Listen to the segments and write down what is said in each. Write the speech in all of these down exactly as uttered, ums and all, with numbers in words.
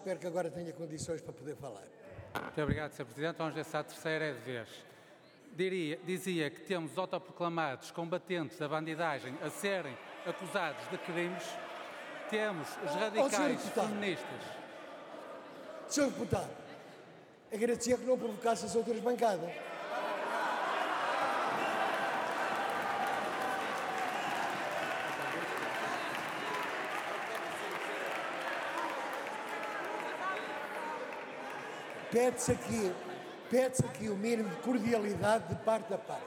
espero que agora tenha condições para poder falar. Muito obrigado, senhor Presidente. Vamos ver se a terceira é de vez. Diria, dizia que temos autoproclamados combatentes da bandidagem a serem acusados de crimes. Temos os radicais oh, feministas. senhor Deputado, agradecia que não provocasse as outras bancadas. Pede-se aqui, pede-se aqui o mínimo de cordialidade de parte a parte.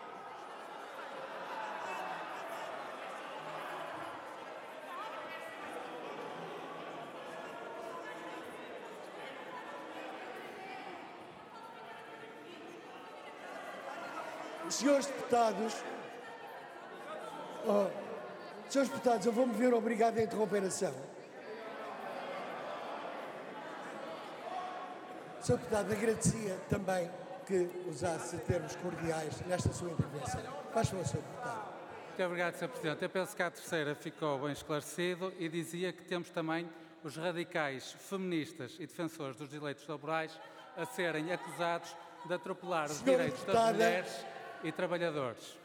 Senhores deputados, oh, senhores deputados, eu vou-me ver obrigado a interromper a sessão. senhor Deputado, agradecia também que usasse termos cordiais nesta sua intervenção. Faz favor, senhor Deputado. Muito obrigado, senhor Presidente. Eu penso que a terceira ficou bem esclarecido e dizia que temos também os radicais feministas e defensores dos direitos laborais a serem acusados de atropelar os Senhora direitos deputada, das mulheres e trabalhadores.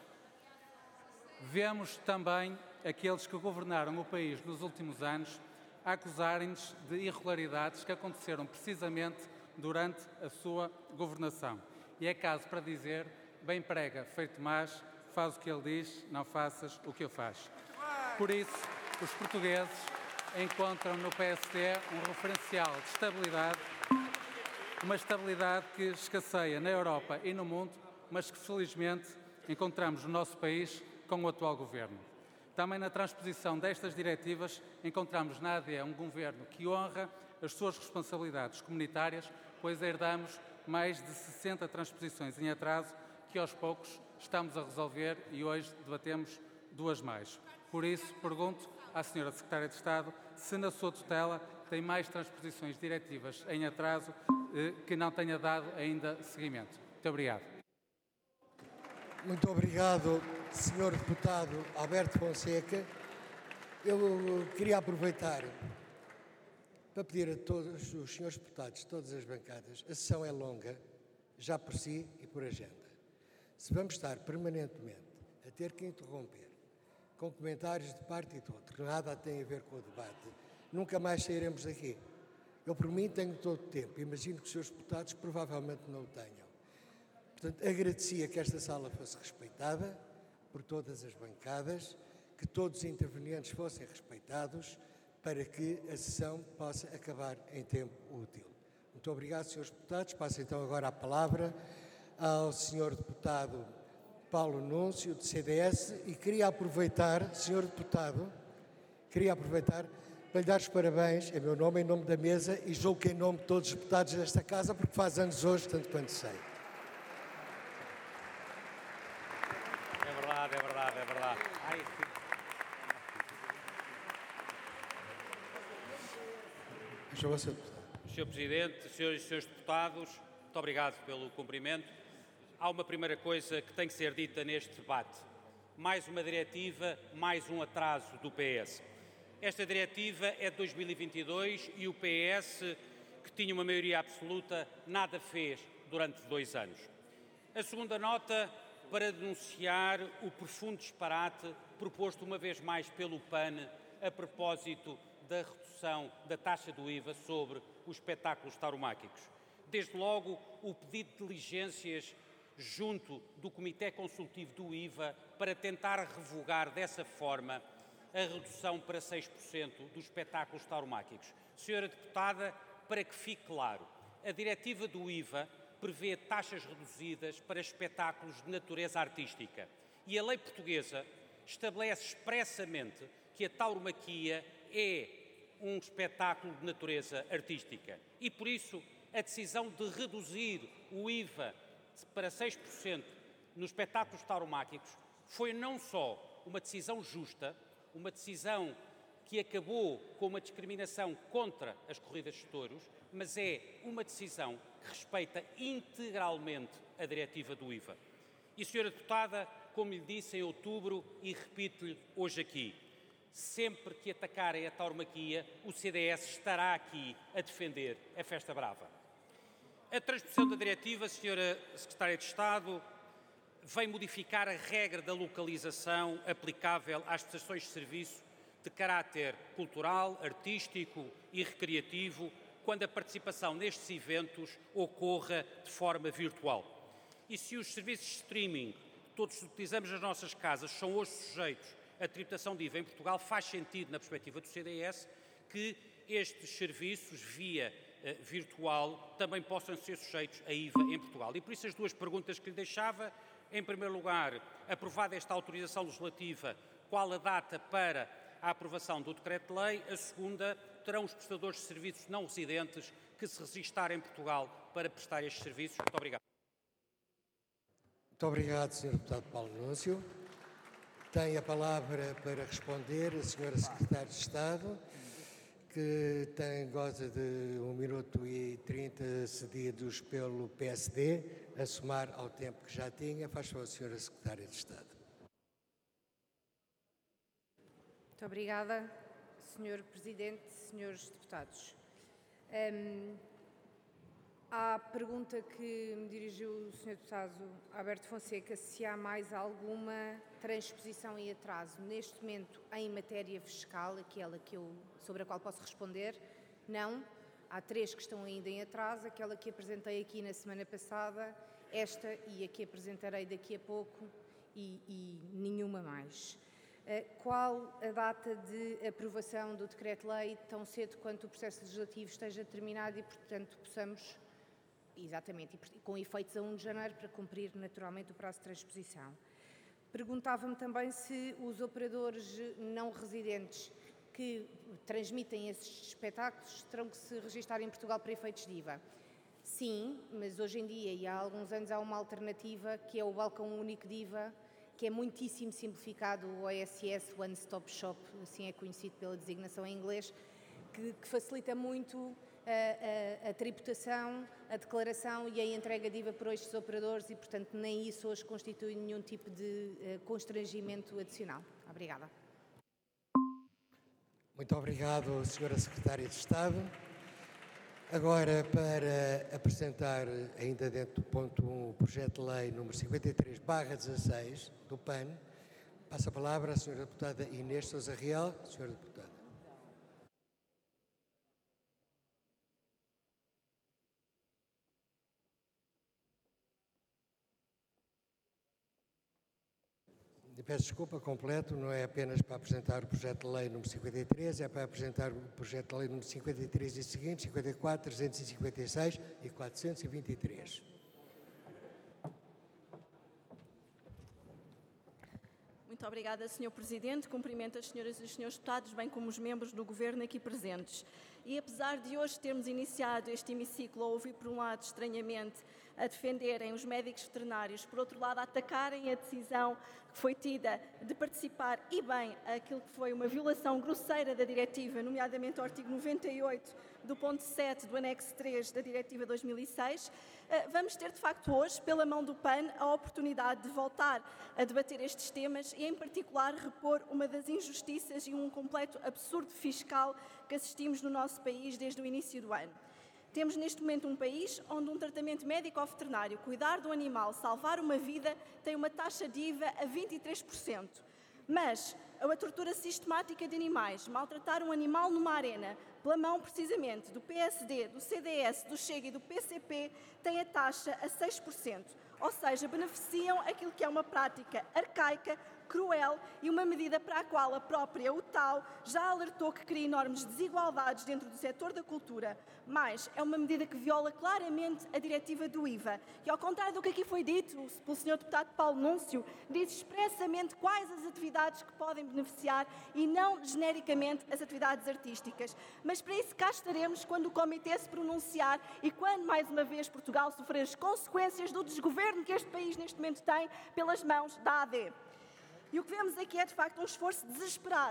Vemos também aqueles que governaram o país nos últimos anos a acusarem-nos de irregularidades que aconteceram precisamente durante a sua governação. E é caso para dizer, bem prega, feito Tomás, faz o que ele diz, não faças o que eu faço. Por isso, os portugueses encontram no P S D um referencial de estabilidade, uma estabilidade que escasseia na Europa e no mundo, mas que felizmente encontramos no nosso país com o atual governo. Também na transposição destas diretivas encontramos na A D um governo que honra as suas responsabilidades comunitárias, pois herdamos mais de sessenta transposições em atraso que aos poucos estamos a resolver e hoje debatemos duas mais. Por isso, pergunto à senhora Secretária de Estado se na sua tutela tem mais transposições diretivas em atraso eh, que não tenha dado ainda seguimento. Muito obrigado. Muito obrigado, senhor Deputado Alberto Fonseca. Eu queria aproveitar para pedir a todos os senhores deputados de todas as bancadas, a sessão é longa, já por si e por agenda. Se vamos estar permanentemente a ter que interromper com comentários de parte e de outro, que nada tem a ver com o debate, nunca mais sairemos daqui. Eu, por mim, tenho todo o tempo. Imagino que os senhores deputados provavelmente não o tenham. Portanto, agradecia que esta sala fosse respeitada por todas as bancadas, que todos os intervenientes fossem respeitados, para que a sessão possa acabar em tempo útil. Muito obrigado, senhores deputados. Passo então agora a palavra ao senhor deputado Paulo Núncio, de C D S, e queria aproveitar, senhor deputado, queria aproveitar para lhe dar os parabéns, em meu nome, em nome da mesa, e julgo que em nome de todos os deputados desta Casa, porque faz anos hoje, tanto quanto sei. É verdade, é verdade, é verdade. Ai, senhor Presidente, senhoras e senhores deputados, muito obrigado pelo cumprimento. Há uma primeira coisa que tem que ser dita neste debate. Mais uma diretiva, mais um atraso do P S. Esta diretiva é de dois mil e vinte e dois e o P S, que tinha uma maioria absoluta, nada fez durante dois anos. A segunda nota, para denunciar o profundo disparate proposto uma vez mais pelo P A N a propósito da redução da taxa do I V A sobre os espetáculos tauromáquicos. Desde logo, o pedido de diligências junto do Comitê Consultivo do I V A para tentar revogar dessa forma a redução para seis por cento dos espetáculos tauromáquicos. Senhora Deputada, para que fique claro, a diretiva do I V A prevê taxas reduzidas para espetáculos de natureza artística e a lei portuguesa estabelece expressamente que a tauromaquia é um espetáculo de natureza artística e, por isso, a decisão de reduzir o I V A para seis por cento nos espetáculos tauromáquicos foi não só uma decisão justa, uma decisão que acabou com uma discriminação contra as corridas de touros, mas é uma decisão que respeita integralmente a diretiva do I V A. E, senhora Deputada, como lhe disse em outubro e repito-lhe hoje aqui, sempre que atacarem a tauromaquia, o C D S estará aqui a defender a festa brava. A transposição da diretiva, senhora Secretária de Estado, vem modificar a regra da localização aplicável às prestações de serviço de caráter cultural, artístico e recreativo, quando a participação nestes eventos ocorra de forma virtual. E se os serviços de streaming que todos utilizamos nas nossas casas são hoje sujeitos à tributação de I V A em Portugal, faz sentido, na perspectiva do C D S, que estes serviços, via eh, virtual, também possam ser sujeitos a I V A em Portugal. E por isso as duas perguntas que lhe deixava: em primeiro lugar, aprovada esta autorização legislativa, qual a data para a aprovação do decreto-lei? A segunda, terão os prestadores de serviços não residentes que se registarem em Portugal para prestar estes serviços? Muito obrigado. Muito obrigado, senhor Deputado Paulo Núncio. Tem a palavra para responder a senhora Secretária de Estado, que tem, goza de um minuto e trinta cedidos pelo P S D, a somar ao tempo que já tinha. Faz favor, senhora Secretária de Estado. Muito obrigada, senhor Presidente, senhores deputados. Um, à pergunta que me dirigiu o senhor Deputado Alberto Fonseca, se há mais alguma transposição e atraso neste momento em matéria fiscal, aquela que eu, sobre a qual posso responder, não. Há três que estão ainda em atraso, aquela que apresentei aqui na semana passada, esta e a que apresentarei daqui a pouco, e, e nenhuma mais. Qual a data de aprovação do decreto-lei, tão cedo quanto o processo legislativo esteja terminado e, portanto, possamos, exatamente, e com efeitos a primeiro de janeiro, para cumprir naturalmente o prazo de transposição. Perguntava-me também se os operadores não residentes que transmitem esses espetáculos terão que se registrar em Portugal para efeitos de I V A. Sim, mas hoje em dia, e há alguns anos, há uma alternativa que é o balcão único de I V A, que é muitíssimo simplificado, o O S S, One Stop Shop, assim é conhecido pela designação em inglês, que, que facilita muito a, a, a tributação, a declaração e a entrega de I V A por estes operadores e, portanto, nem isso hoje constitui nenhum tipo de uh, constrangimento adicional. Obrigada. Muito obrigado, senhora Secretária de Estado. Agora, para apresentar, ainda dentro do ponto um, o projeto de lei número cinquenta e três barra dezasseis do P A N, passo a palavra à senhora deputada Inês Sousa Real. Senhora deputada. Peço desculpa, completo, não é apenas para apresentar o projeto de lei número cinquenta e três, é para apresentar o projeto de lei número cinquenta e três e seguintes, cinquenta e quatro, trezentos e cinquenta e seis e quatrocentos e vinte e três. Muito obrigada, senhor Presidente. Cumprimento as senhoras e os senhores deputados, bem como os membros do Governo aqui presentes. E apesar de hoje termos iniciado este hemiciclo a ouvir, por um lado, estranhamente, a defenderem os médicos veterinários, por outro lado, a atacarem a decisão que foi tida de participar, e bem, aquilo que foi uma violação grosseira da diretiva, nomeadamente o artigo noventa e oito do ponto sete do anexo três da diretiva dois mil e seis, vamos ter, de facto, hoje, pela mão do P A N, a oportunidade de voltar a debater estes temas e, em particular, repor uma das injustiças e um completo absurdo fiscal que assistimos no nosso país desde o início do ano. Temos neste momento um país onde um tratamento médico-veterinário, cuidar do animal, salvar uma vida, tem uma taxa de I V A a vinte e três por cento. Mas a tortura sistemática de animais, maltratar um animal numa arena, pela mão precisamente do P S D, do C D S, do Chega e do P C P, tem a taxa a seis por cento. Ou seja, beneficiam aquilo que é uma prática arcaica, cruel e uma medida para a qual a própria U T A U já alertou que cria enormes desigualdades dentro do setor da cultura, mas é uma medida que viola claramente a diretiva do I V A. E ao contrário do que aqui foi dito pelo senhor deputado Paulo Núncio, diz expressamente quais as atividades que podem beneficiar e não genericamente as atividades artísticas. Mas para isso cá estaremos quando o Comitê se pronunciar e quando, mais uma vez, Portugal sofrer as consequências do desgoverno que este país neste momento tem pelas mãos da A D. E o que vemos aqui é, de facto, um esforço desesperado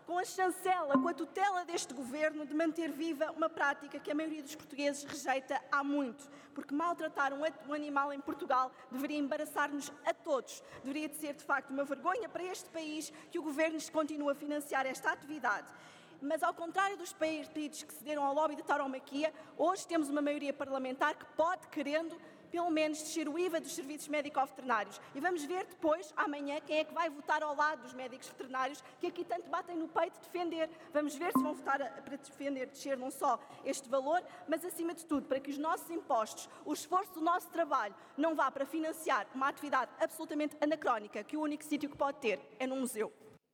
com a chancela, com a tutela deste governo, de manter viva uma prática que a maioria dos portugueses rejeita há muito, porque maltratar um animal em Portugal deveria embaraçar-nos a todos. Deveria de ser, de facto, uma vergonha para este país que o governo continue a financiar esta atividade. Mas, ao contrário dos partidos que cederam ao lobby de tauromaquia, hoje temos uma maioria parlamentar que pode, querendo, pelo menos descer o I V A dos serviços médico-veterinários. E vamos ver depois, amanhã, quem é que vai votar ao lado dos médicos veterinários, que aqui tanto batem no peito defender. Vamos ver se vão votar a, para defender, descer não só este valor, mas, acima de tudo, para que os nossos impostos, o esforço do nosso trabalho, não vá para financiar uma atividade absolutamente anacrónica, que o único sítio que pode ter é num museu.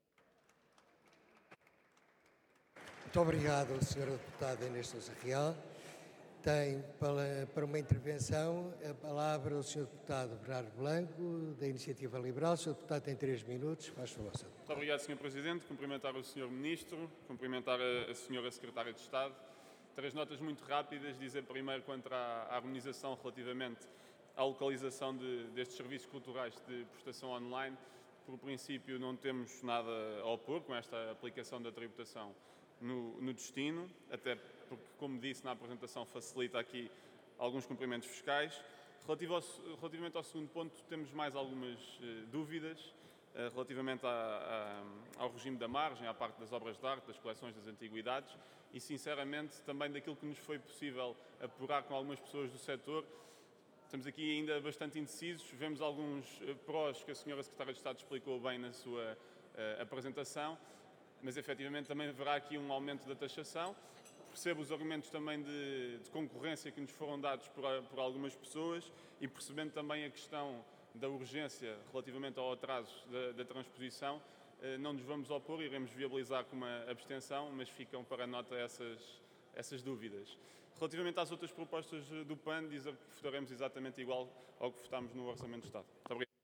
Muito obrigado, senhora Deputada Inês Sousa Real. Tem para uma intervenção a palavra o senhor Deputado Bernardo Blanco, da Iniciativa Liberal. O senhor Deputado tem três minutos. Faz favor, senhor Deputado. Muito obrigado, senhor Presidente. Cumprimentar o senhor Ministro, cumprimentar a, a senhora Secretária de Estado. Três notas muito rápidas. Dizer primeiro quanto à, à harmonização relativamente à localização de, destes serviços culturais de prestação online. Por princípio, não temos nada a opor com esta aplicação da tributação no, no destino, até porque, como disse na apresentação, facilita aqui alguns cumprimentos fiscais. Relativo ao, relativamente ao segundo ponto, temos mais algumas uh, dúvidas uh, relativamente à, à, ao regime da margem, à parte das obras de arte, das coleções das antiguidades e, sinceramente, também daquilo que nos foi possível apurar com algumas pessoas do setor. Estamos aqui ainda bastante indecisos, vemos alguns uh, prós que a senhora Secretária de Estado explicou bem na sua uh, apresentação, mas, efetivamente, também haverá aqui um aumento da taxação. Percebo os argumentos também de, de concorrência que nos foram dados por, por algumas pessoas e percebendo também a questão da urgência relativamente ao atraso da, da transposição, eh, não nos vamos opor, iremos viabilizar com uma abstenção, mas ficam para nota essas, essas dúvidas. Relativamente às outras propostas do P A N, dizer que votaremos exatamente igual ao que votámos no Orçamento de Estado. Muito obrigado.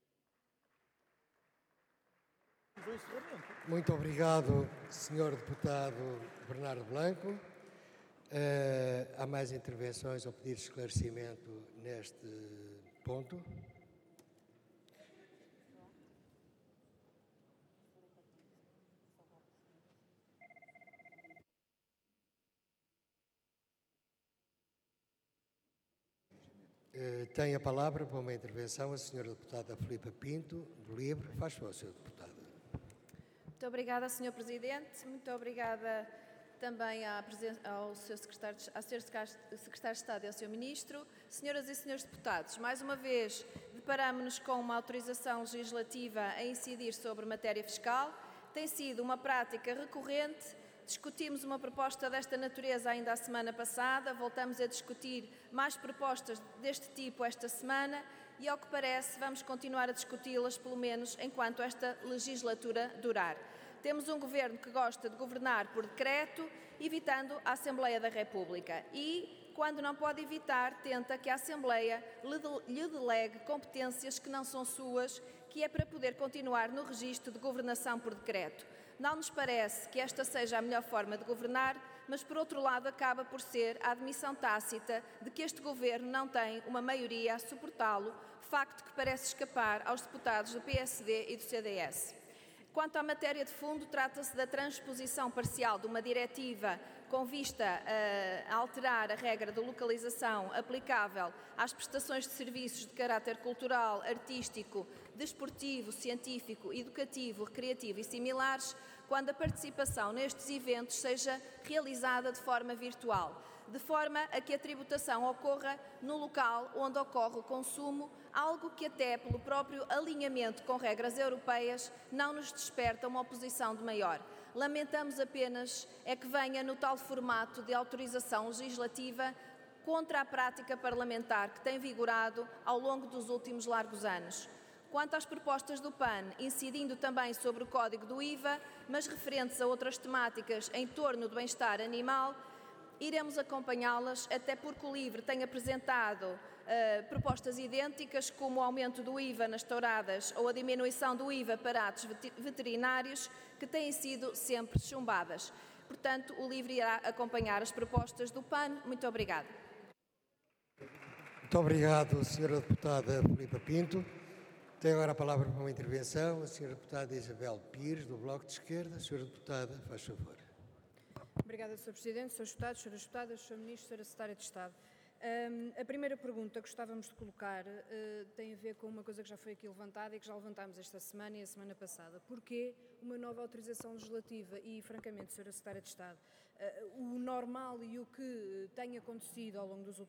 Muito obrigado, senhor Deputado Bernardo Blanco. Uh, há mais intervenções ou pedidos de esclarecimento neste ponto? Uh, tem a palavra para uma intervenção a senhora Deputada Filipa Pinto, do Livre. Faz favor, senhor Deputado. Muito obrigada, senhor Presidente. Muito obrigada também à ao seu secretário, ao senhor Secretário de Estado e ao senhor Ministro. Senhoras e senhores deputados, mais uma vez deparamos-nos com uma autorização legislativa a incidir sobre matéria fiscal. Tem sido uma prática recorrente. Discutimos uma proposta desta natureza ainda a semana passada, voltamos a discutir mais propostas deste tipo esta semana e, ao que parece, vamos continuar a discuti-las, pelo menos enquanto esta legislatura durar. Temos um governo que gosta de governar por decreto, evitando a Assembleia da República e, quando não pode evitar, tenta que a Assembleia lhe delegue competências que não são suas, que é para poder continuar no registro de governação por decreto. Não nos parece que esta seja a melhor forma de governar, mas, por outro lado, acaba por ser a admissão tácita de que este governo não tem uma maioria a suportá-lo, facto que parece escapar aos deputados do P S D e do C D S. Quanto à matéria de fundo, trata-se da transposição parcial de uma diretiva com vista a alterar a regra de localização aplicável às prestações de serviços de caráter cultural, artístico, desportivo, científico, educativo, recreativo e similares, quando a participação nestes eventos seja realizada de forma virtual, de forma a que a tributação ocorra no local onde ocorre o consumo, algo que até pelo próprio alinhamento com regras europeias não nos desperta uma oposição de maior. Lamentamos apenas é que venha no tal formato de autorização legislativa contra a prática parlamentar que tem vigorado ao longo dos últimos largos anos. Quanto às propostas do P A N, incidindo também sobre o código do I V A, mas referentes a outras temáticas em torno do bem-estar animal, iremos acompanhá-las, até porque o LIVRE tem apresentado uh, propostas idênticas, como o aumento do I V A nas touradas ou a diminuição do I V A para atos veterinários, que têm sido sempre chumbadas. Portanto, o LIVRE irá acompanhar as propostas do P A N. Muito obrigada. Muito obrigado, senhora Deputada Filipa Pinto. Tem agora a palavra para uma intervenção a senhora Deputada Isabel Pires, do Bloco de Esquerda. Senhora Deputada, faz favor. Obrigada, senhor Presidente, senhores Deputados, senhoras Deputadas, senhor Ministro, senhora Secretária de Estado. Um, a primeira pergunta que gostávamos de colocar uh, tem a ver com uma coisa que já foi aqui levantada e que já levantámos esta semana e a semana passada. Porquê uma nova autorização legislativa? E, francamente, senhora Secretária de Estado, uh, o normal e o que tem acontecido ao longo dos últimos